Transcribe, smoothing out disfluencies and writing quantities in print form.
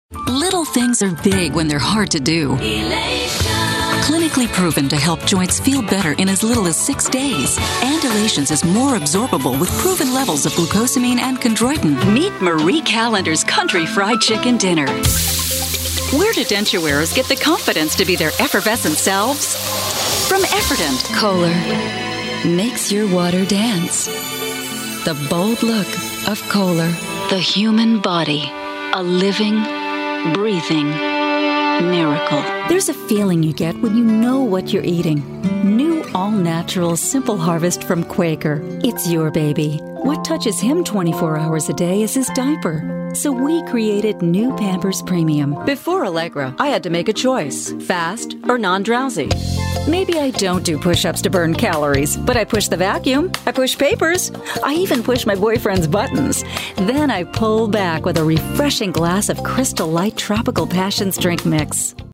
Little things are big when they're hard to do. Clinically proven to help joints feel better in as little as 6 days. And Elations is more absorbable with proven levels of glucosamine and chondroitin. Meet Marie Callender's Country Fried Chicken Dinner. Where do denture wearers get the confidence to be their effervescent selves? From Efferdent, Kohler makes your water dance. The bold look of Kohler. The human body, a living, breathing miracle. There's a feeling you get when you know what you're eating. New all-natural Simple Harvest from Quaker. It's your baby. What touches him 24 hours a day is his diaper. So we created new Pampers Premium. Before Allegra, I had to make a choice, fast or non-drowsy. Maybe I don't do push-ups to burn calories, but I push the vacuum, I push papers, I even push my boyfriend's buttons. Then I pull back with a refreshing glass of Crystal Light Tropical Passions drink mix.